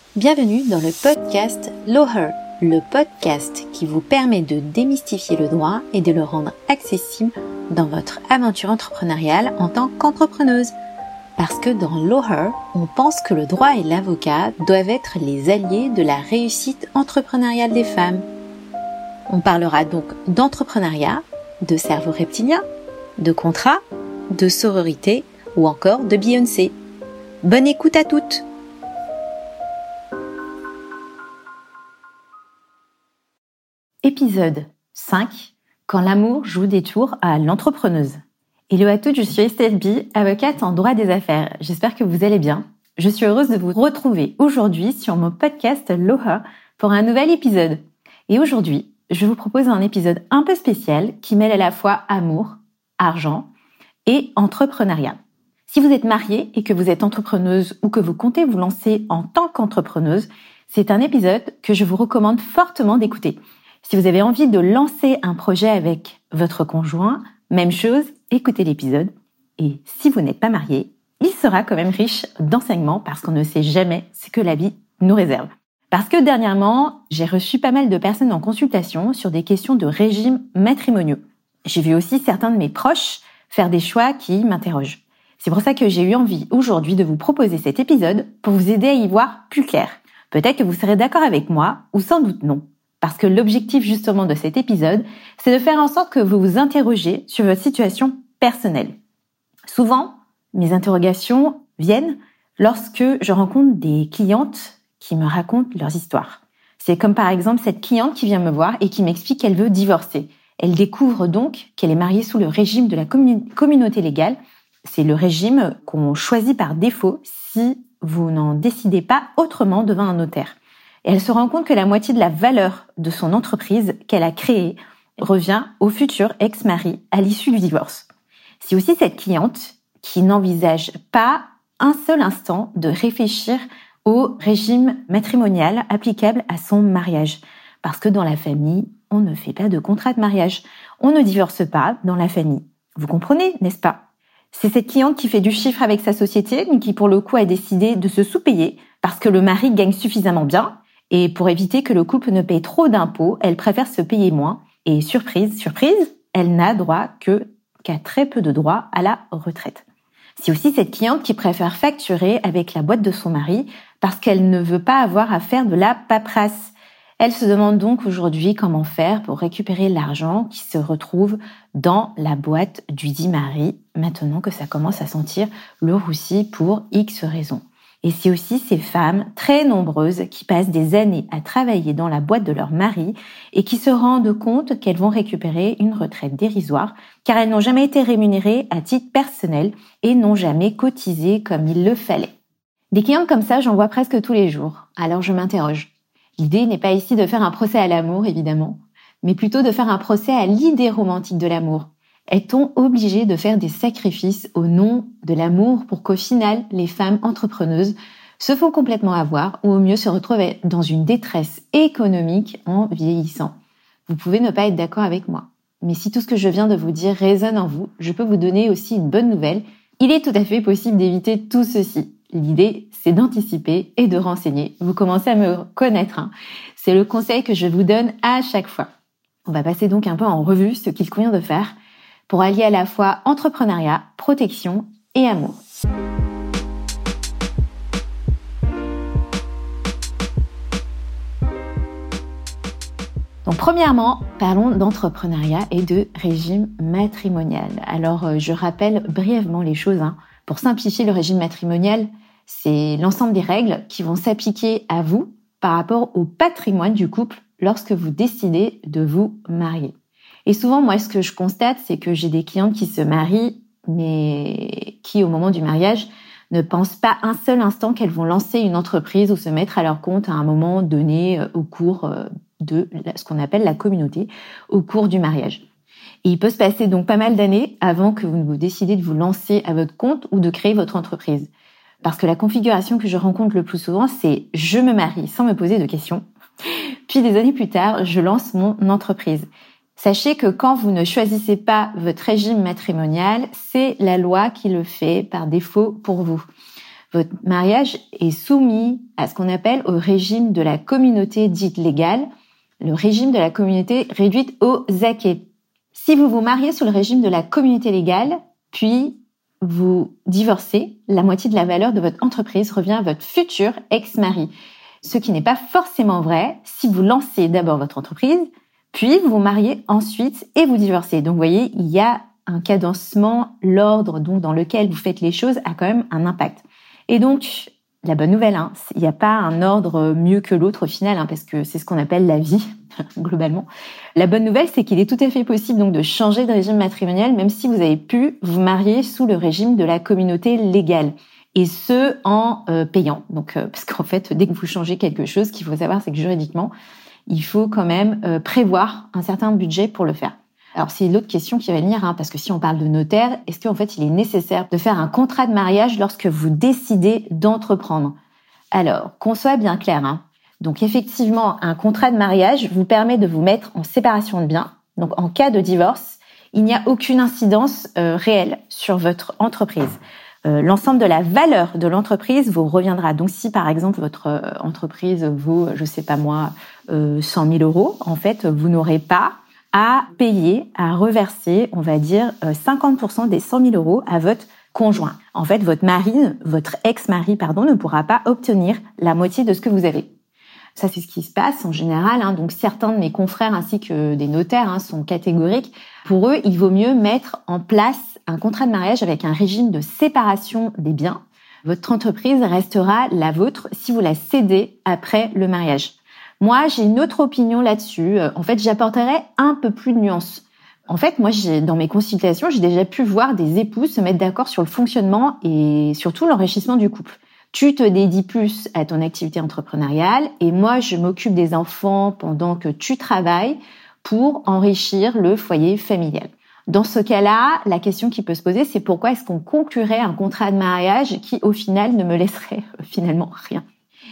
Bienvenue dans le podcast Lawher, le podcast qui vous permet de démystifier le droit et de le rendre accessible dans votre aventure entrepreneuriale en tant qu'entrepreneuse. Parce que dans Lawher, on pense que le droit et l'avocat doivent être les alliés de la réussite entrepreneuriale des femmes. On parlera donc d'entrepreneuriat, de cerveau reptilien, de contrat, de sororité ou encore de Beyoncé. Bonne écoute à toutes! Épisode 5. Quand l'amour joue des tours à l'entrepreneuse. Hello à toutes, je suis Estelle B, avocate en droit des affaires. J'espère que vous allez bien. Je suis heureuse de vous retrouver aujourd'hui sur mon podcast Lawher pour un nouvel épisode. Et aujourd'hui, je vous propose un épisode un peu spécial qui mêle à la fois amour, argent et entrepreneuriat. Si vous êtes mariée et que vous êtes entrepreneuse ou que vous comptez vous lancer en tant qu'entrepreneuse, c'est un épisode que je vous recommande fortement d'écouter. Si vous avez envie de lancer un projet avec votre conjoint, même chose, écoutez l'épisode. Et si vous n'êtes pas marié, il sera quand même riche d'enseignements parce qu'on ne sait jamais ce que la vie nous réserve. Parce que dernièrement, j'ai reçu pas mal de personnes en consultation sur des questions de régimes matrimoniaux. J'ai vu aussi certains de mes proches faire des choix qui m'interrogent. C'est pour ça que j'ai eu envie aujourd'hui de vous proposer cet épisode pour vous aider à y voir plus clair. Peut-être que vous serez d'accord avec moi ou sans doute non. Parce que l'objectif justement de cet épisode, c'est de faire en sorte que vous vous interrogez sur votre situation personnelle. Souvent, mes interrogations viennent lorsque je rencontre des clientes qui me racontent leurs histoires. C'est comme par exemple cette cliente qui vient me voir et qui m'explique qu'elle veut divorcer. Elle découvre donc qu'elle est mariée sous le régime de la communauté légale. C'est le régime qu'on choisit par défaut si vous n'en décidez pas autrement devant un notaire. Et elle se rend compte que la moitié de la valeur de son entreprise qu'elle a créée revient au futur ex-mari à l'issue du divorce. C'est aussi cette cliente qui n'envisage pas un seul instant de réfléchir au régime matrimonial applicable à son mariage. Parce que dans la famille, on ne fait pas de contrat de mariage. On ne divorce pas dans la famille. Vous comprenez, n'est-ce pas ? C'est cette cliente qui fait du chiffre avec sa société, mais qui pour le coup a décidé de se sous-payer parce que le mari gagne suffisamment bien. Et pour éviter que le couple ne paye trop d'impôts, elle préfère se payer moins. Et surprise, surprise, elle n'a droit qu'à très peu de droits à la retraite. C'est aussi cette cliente qui préfère facturer avec la boîte de son mari parce qu'elle ne veut pas avoir à faire de la paperasse. Elle se demande donc aujourd'hui comment faire pour récupérer l'argent qui se retrouve dans la boîte du dit mari, maintenant que ça commence à sentir le roussi pour X raisons. Et c'est aussi ces femmes très nombreuses qui passent des années à travailler dans la boîte de leur mari et qui se rendent compte qu'elles vont récupérer une retraite dérisoire car elles n'ont jamais été rémunérées à titre personnel et n'ont jamais cotisé comme il le fallait. Des clientes comme ça, j'en vois presque tous les jours. Alors je m'interroge. L'idée n'est pas ici de faire un procès à l'amour, évidemment, mais plutôt de faire un procès à l'idée romantique de l'amour. Est-on obligé de faire des sacrifices au nom de l'amour pour qu'au final, les femmes entrepreneuses se font complètement avoir ou au mieux se retrouvent dans une détresse économique en vieillissant? Vous pouvez ne pas être d'accord avec moi. Mais si tout ce que je viens de vous dire résonne en vous, je peux vous donner aussi une bonne nouvelle. Il est tout à fait possible d'éviter tout ceci. L'idée, c'est d'anticiper et de renseigner. Vous commencez à me connaître. C'est le conseil que je vous donne à chaque fois. On va passer donc un peu en revue ce qu'il convient de faire pour allier à la fois entrepreneuriat, protection et amour. Donc premièrement, parlons d'entrepreneuriat et de régime matrimonial. Alors je rappelle brièvement les choses. Pour simplifier le régime matrimonial, c'est l'ensemble des règles qui vont s'appliquer à vous par rapport au patrimoine du couple lorsque vous décidez de vous marier. Et souvent, moi, ce que je constate, c'est que j'ai des clientes qui se marient, mais qui, au moment du mariage, ne pensent pas un seul instant qu'elles vont lancer une entreprise ou se mettre à leur compte à un moment donné au cours de ce qu'on appelle la communauté, au cours du mariage. Et il peut se passer donc pas mal d'années avant que vous ne vous décidez de vous lancer à votre compte ou de créer votre entreprise. Parce que la configuration que je rencontre le plus souvent, c'est « je me marie sans me poser de questions ». Puis des années plus tard, je lance mon entreprise. Sachez que quand vous ne choisissez pas votre régime matrimonial, c'est la loi qui le fait par défaut pour vous. votre mariage est soumis à ce qu'on appelle au régime de la communauté dite légale, le régime de la communauté réduite aux acquêts. Si vous vous mariez sous le régime de la communauté légale, puis vous divorcez, la moitié de la valeur de votre entreprise revient à votre futur ex-mari. Ce qui n'est pas forcément vrai si vous lancez d'abord votre entreprise, puis vous vous mariez ensuite et vous divorcez. Donc vous voyez, il y a un cadencement, l'ordre donc dans lequel vous faites les choses a quand même un impact. Et donc, la bonne nouvelle, il n'y a pas un ordre mieux que l'autre au final, parce que c'est ce qu'on appelle la vie, globalement. La bonne nouvelle, c'est qu'il est tout à fait possible donc de changer de régime matrimonial, même si vous avez pu vous marier sous le régime de la communauté légale. Et ce, en payant. Donc, parce qu'en fait, dès que vous changez quelque chose, ce qu'il faut savoir, c'est que juridiquement, il faut quand même prévoir un certain budget pour le faire. Alors, c'est l'autre question qui va venir, parce que si on parle de notaire, est-ce qu'en fait, il est nécessaire de faire un contrat de mariage lorsque vous décidez d'entreprendre? Alors, qu'on soit bien clair, Donc, effectivement, un contrat de mariage vous permet de vous mettre en séparation de biens. Donc, en cas de divorce, il n'y a aucune incidence réelle sur votre entreprise. L'ensemble de la valeur de l'entreprise vous reviendra. Donc, si par exemple votre entreprise vaut, 100 000 euros, en fait, vous n'aurez pas à payer, à reverser, on va dire, 50% des 100 000 euros à votre conjoint. En fait, votre ex-mari, ne pourra pas obtenir la moitié de ce que vous avez. Ça, c'est ce qui se passe en général. Donc, certains de mes confrères ainsi que des notaires sont catégoriques. Pour eux, il vaut mieux mettre en place un contrat de mariage avec un régime de séparation des biens. Votre entreprise restera la vôtre si vous la cédez après le mariage. Moi, j'ai une autre opinion là-dessus. En fait, j'apporterai un peu plus de nuances. En fait, moi, dans mes consultations, j'ai déjà pu voir des époux se mettre d'accord sur le fonctionnement et surtout l'enrichissement du couple. Tu te dédies plus à ton activité entrepreneuriale et moi, je m'occupe des enfants pendant que tu travailles pour enrichir le foyer familial. Dans ce cas-là, la question qui peut se poser, c'est pourquoi est-ce qu'on conclurait un contrat de mariage qui, au final, ne me laisserait finalement rien.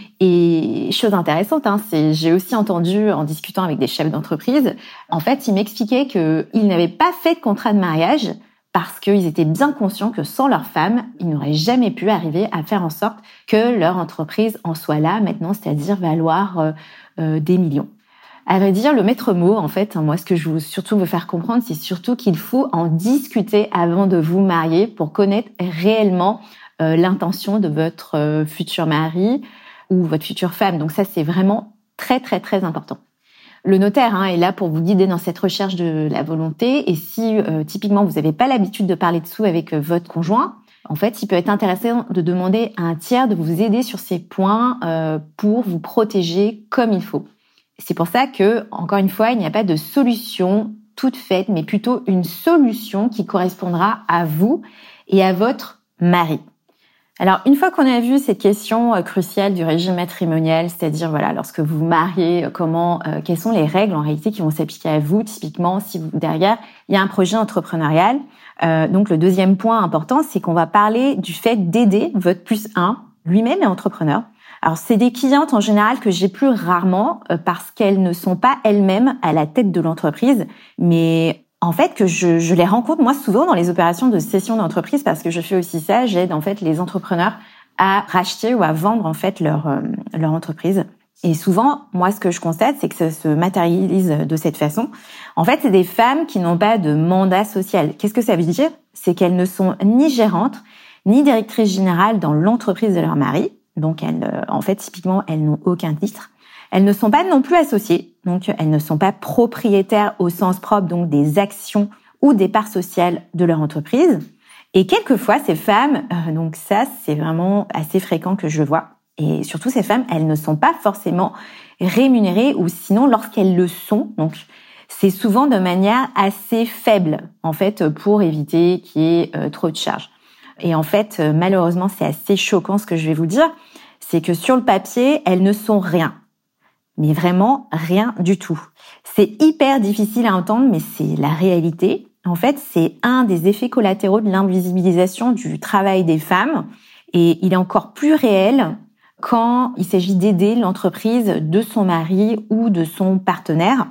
Et chose intéressante, j'ai aussi entendu en discutant avec des chefs d'entreprise, en fait, ils m'expliquaient qu'ils n'avaient pas fait de contrat de mariage parce qu'ils étaient bien conscients que sans leur femme, ils n'auraient jamais pu arriver à faire en sorte que leur entreprise en soit là maintenant, c'est-à-dire valoir des millions. À vrai dire, le maître mot, en fait, moi, ce que je veux surtout vous faire comprendre, c'est surtout qu'il faut en discuter avant de vous marier pour connaître réellement l'intention de votre futur mari ou votre future femme. Donc ça, c'est vraiment très, très, très important. Le notaire est là pour vous guider dans cette recherche de la volonté. Et si, typiquement, vous n'avez pas l'habitude de parler de sous avec votre conjoint, en fait, il peut être intéressant de demander à un tiers de vous aider sur ces points pour vous protéger comme il faut. C'est pour ça que, encore une fois, il n'y a pas de solution toute faite, mais plutôt une solution qui correspondra à vous et à votre mari. Alors, une fois qu'on a vu cette question cruciale du régime matrimonial, c'est-à-dire, lorsque vous vous mariez, quelles sont les règles en réalité qui vont s'appliquer à vous, typiquement, si derrière, il y a un projet entrepreneurial. Donc, le deuxième point important, c'est qu'on va parler du fait d'aider votre +1, lui-même est entrepreneur. Alors, c'est des clientes en général que j'ai plus rarement parce qu'elles ne sont pas elles-mêmes à la tête de l'entreprise, mais en fait, que je les rencontre, moi, souvent dans les opérations de cession d'entreprise, parce que je fais aussi ça, j'aide, en fait, les entrepreneurs à racheter ou à vendre, en fait, leur entreprise. Et souvent, moi, ce que je constate, c'est que ça se matérialise de cette façon. En fait, c'est des femmes qui n'ont pas de mandat social. Qu'est-ce que ça veut dire? C'est qu'elles ne sont ni gérantes, ni directrices générales dans l'entreprise de leur mari. Donc, typiquement, elles n'ont aucun titre. Elles ne sont pas non plus associées, donc elles ne sont pas propriétaires au sens propre, donc des actions ou des parts sociales de leur entreprise. Et quelquefois, ces femmes, donc ça, c'est vraiment assez fréquent que je vois. Et surtout, ces femmes, elles ne sont pas forcément rémunérées, ou sinon, lorsqu'elles le sont, donc c'est souvent de manière assez faible, en fait, pour éviter qu'il y ait trop de charges. Et en fait, malheureusement, c'est assez choquant ce que je vais vous dire, c'est que sur le papier, elles ne sont rien. Mais vraiment rien du tout. C'est hyper difficile à entendre, mais c'est la réalité. En fait, c'est un des effets collatéraux de l'invisibilisation du travail des femmes. Et il est encore plus réel quand il s'agit d'aider l'entreprise de son mari ou de son partenaire.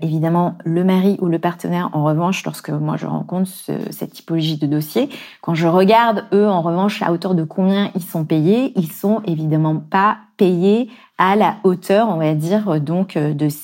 Évidemment, le mari ou le partenaire, en revanche, lorsque moi je rencontre cette typologie de dossier, quand je regarde, eux, en revanche, à hauteur de combien ils sont payés, ils sont évidemment pas payés à la hauteur, on va dire, donc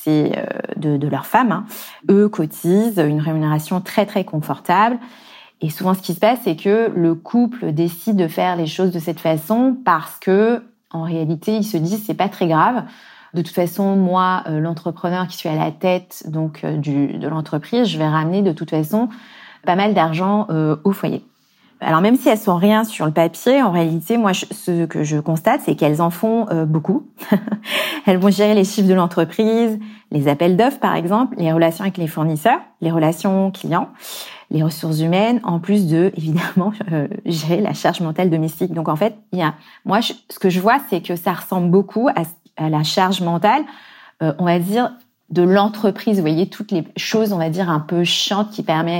de leurs femmes. Hein. Eux cotisent une rémunération très très confortable. Et souvent, ce qui se passe, c'est que le couple décide de faire les choses de cette façon parce que, en réalité, ils se disent c'est pas très grave. De toute façon, moi, l'entrepreneur qui suis à la tête donc de l'entreprise, je vais ramener de toute façon pas mal d'argent au foyer. Alors même si elles sont rien sur le papier, en réalité, moi, ce que je constate, c'est qu'elles en font beaucoup. Elles vont gérer les chiffres de l'entreprise, les appels d'offres, par exemple, les relations avec les fournisseurs, les relations clients, les ressources humaines, en plus de, évidemment, gérer la charge mentale domestique. Donc, en fait, ce que je vois, c'est que ça ressemble beaucoup à la charge mentale, on va dire, de l'entreprise. Vous voyez, toutes les choses, on va dire, un peu chiantes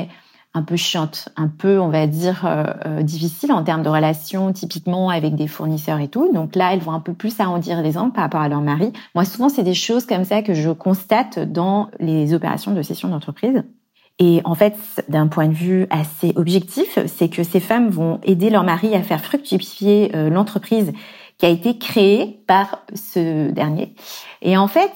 un peu, on va dire, difficiles en termes de relations, typiquement avec des fournisseurs et tout. Donc là, elles vont un peu plus arrondir les angles par rapport à leur mari. Moi, souvent, c'est des choses comme ça que je constate dans les opérations de cession d'entreprise. Et en fait, d'un point de vue assez objectif, c'est que ces femmes vont aider leur mari à faire fructifier l'entreprise qui a été créée par ce dernier. Et en fait,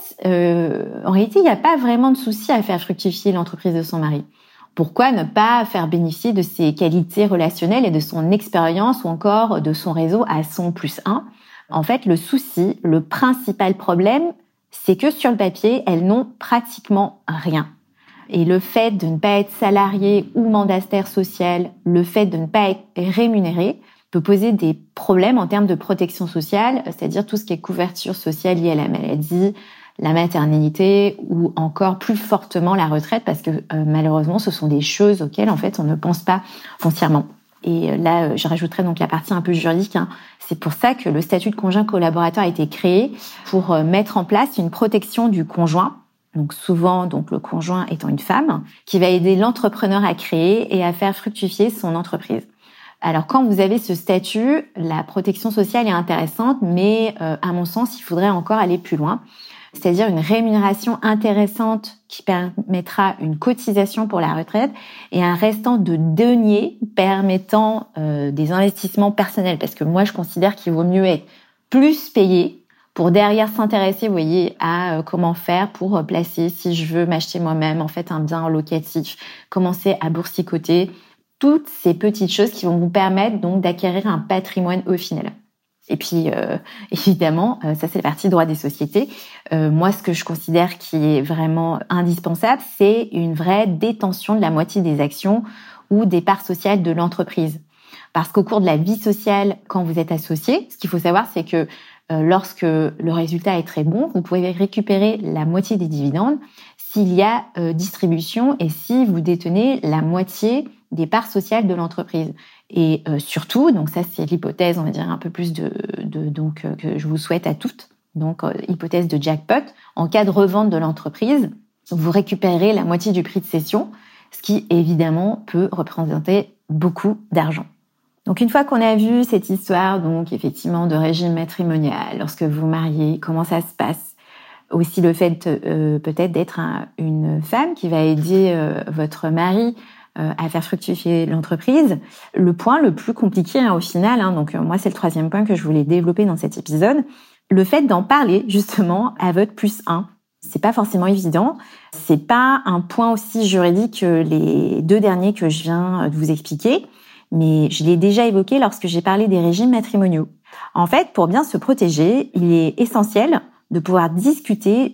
en réalité, il n'y a pas vraiment de souci à faire fructifier l'entreprise de son mari. Pourquoi ne pas faire bénéficier de ses qualités relationnelles et de son expérience ou encore de son réseau à son +1 ? En fait, le principal problème, c'est que sur le papier, elles n'ont pratiquement rien. Et le fait de ne pas être salarié ou mandataire social, le fait de ne pas être rémunéré, peut poser des problèmes en termes de protection sociale, c'est-à-dire tout ce qui est couverture sociale liée à la maladie, la maternité ou encore plus fortement la retraite, parce que malheureusement, ce sont des choses auxquelles en fait on ne pense pas foncièrement. Et là, je rajouterais donc la partie un peu juridique. Hein. C'est pour ça que le statut de conjoint collaborateur a été créé pour mettre en place une protection du conjoint. Donc souvent, donc le conjoint étant une femme, qui va aider l'entrepreneur à créer et à faire fructifier son entreprise. Alors, quand vous avez ce statut, la protection sociale est intéressante, mais à mon sens, il faudrait encore aller plus loin. C'est-à-dire une rémunération intéressante qui permettra une cotisation pour la retraite et un restant de deniers permettant des investissements personnels. Parce que moi, je considère qu'il vaut mieux être plus payé pour derrière s'intéresser, vous voyez, à comment faire pour placer, si je veux m'acheter moi-même, en fait, un bien locatif, commencer à boursicoter, toutes ces petites choses qui vont vous permettre donc d'acquérir un patrimoine au final. Et puis, évidemment, ça c'est la partie droit des sociétés. Moi, ce que je considère qui est vraiment indispensable, c'est une vraie détention de la moitié des actions ou des parts sociales de l'entreprise. Parce qu'au cours de la vie sociale, quand vous êtes associé, ce qu'il faut savoir, c'est que lorsque le résultat est très bon, vous pouvez récupérer la moitié des dividendes s'il y a distribution et si vous détenez la moitié des parts sociales de l'entreprise. Et surtout, donc ça c'est l'hypothèse, on va dire un peu plus donc que je vous souhaite à toutes. Donc hypothèse de jackpot, en cas de revente de l'entreprise, vous récupérez la moitié du prix de cession, ce qui évidemment peut représenter beaucoup d'argent. Donc une fois qu'on a vu cette histoire, donc effectivement de régime matrimonial, lorsque vous vous mariez, comment ça se passe, aussi le fait peut-être d'être une femme qui va aider votre mari à faire fructifier l'entreprise. Le point le plus compliqué au final, donc moi c'est le 3e point que je voulais développer dans cet épisode, le fait d'en parler justement à votre +1. C'est pas forcément évident, c'est pas un point aussi juridique que les 2 derniers que je viens de vous expliquer, mais je l'ai déjà évoqué lorsque j'ai parlé des régimes matrimoniaux. En fait, pour bien se protéger, il est essentiel de pouvoir discuter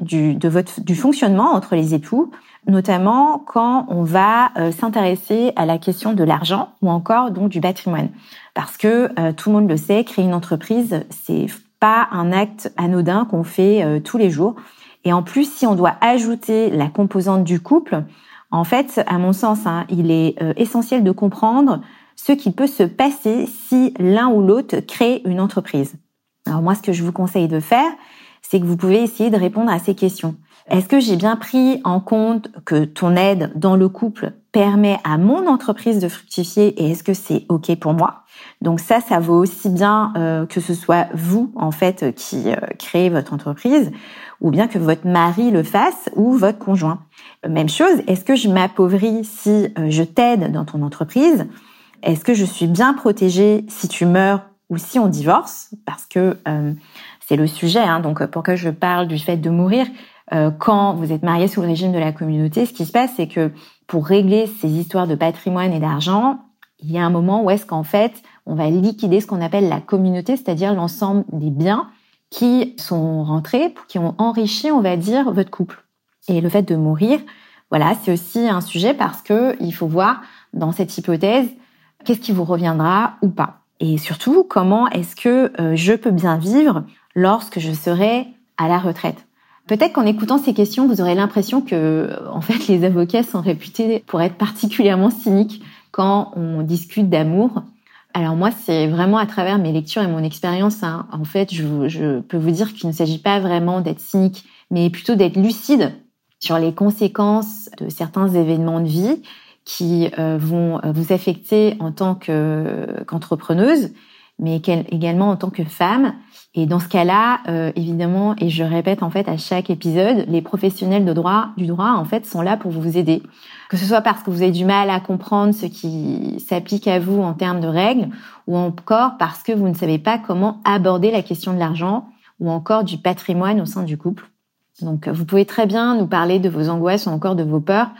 du fonctionnement entre les époux, notamment quand on va s'intéresser à la question de l'argent ou encore donc du patrimoine. Parce que tout le monde le sait, créer une entreprise, c'est pas un acte anodin qu'on fait tous les jours. Et en plus, si on doit ajouter la composante du couple, en fait, à mon sens, il est essentiel de comprendre ce qui peut se passer si l'un ou l'autre crée une entreprise. Alors moi, ce que je vous conseille de faire, c'est que vous pouvez essayer de répondre à ces questions. Est-ce que j'ai bien pris en compte que ton aide dans le couple permet à mon entreprise de fructifier et est-ce que c'est OK pour moi? Donc ça vaut aussi bien que ce soit vous, en fait, qui créez votre entreprise ou bien que votre mari le fasse ou votre conjoint. Même chose, est-ce que je m'appauvris si je t'aide dans ton entreprise? Est-ce que je suis bien protégée si tu meurs ou si on divorce? Parce que c'est le sujet, donc pourquoi je parle du fait de mourir. Quand vous êtes marié sous le régime de la communauté, ce qui se passe, c'est que pour régler ces histoires de patrimoine et d'argent, il y a un moment où est-ce qu'en fait, on va liquider ce qu'on appelle la communauté, c'est-à-dire l'ensemble des biens qui sont rentrés, qui ont enrichi, on va dire, votre couple. Et le fait de mourir, voilà, c'est aussi un sujet parce que il faut voir dans cette hypothèse qu'est-ce qui vous reviendra ou pas. Et surtout, comment est-ce que je peux bien vivre lorsque je serai à la retraite. Peut-être qu'en écoutant ces questions, vous aurez l'impression que, en fait, les avocats sont réputés pour être particulièrement cyniques quand on discute d'amour. Alors moi, c'est vraiment à travers mes lectures et mon expérience, en fait, je peux vous dire qu'il ne s'agit pas vraiment d'être cynique, mais plutôt d'être lucide sur les conséquences de certains événements de vie qui vont vous affecter en tant qu'entrepreneuse, mais également en tant que femme. Et dans ce cas-là, évidemment, et je répète en fait à chaque épisode, les professionnels du droit en fait sont là pour vous aider. Que ce soit parce que vous avez du mal à comprendre ce qui s'applique à vous en termes de règles, ou encore parce que vous ne savez pas comment aborder la question de l'argent, ou encore du patrimoine au sein du couple. Donc, vous pouvez très bien nous parler de vos angoisses ou encore de vos peurs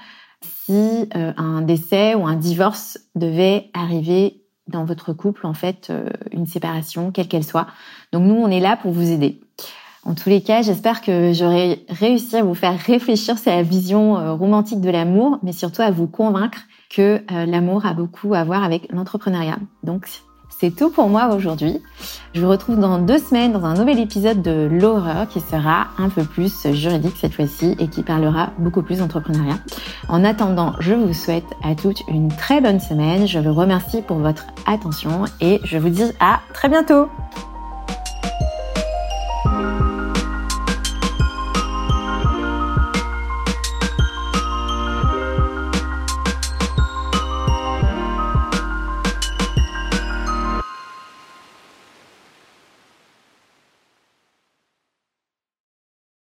si un décès ou un divorce devait arriver dans votre couple, en fait, une séparation, quelle qu'elle soit. Donc nous, on est là pour vous aider. En tous les cas, j'espère que j'aurai réussi à vous faire réfléchir sur la vision romantique de l'amour, mais surtout à vous convaincre que l'amour a beaucoup à voir avec l'entrepreneuriat. Donc, c'est tout pour moi aujourd'hui. Je vous retrouve dans 2 semaines dans un nouvel épisode de l'horreur qui sera un peu plus juridique cette fois-ci et qui parlera beaucoup plus d'entrepreneuriat. En attendant, je vous souhaite à toutes une très bonne semaine. Je vous remercie pour votre attention et je vous dis à très bientôt.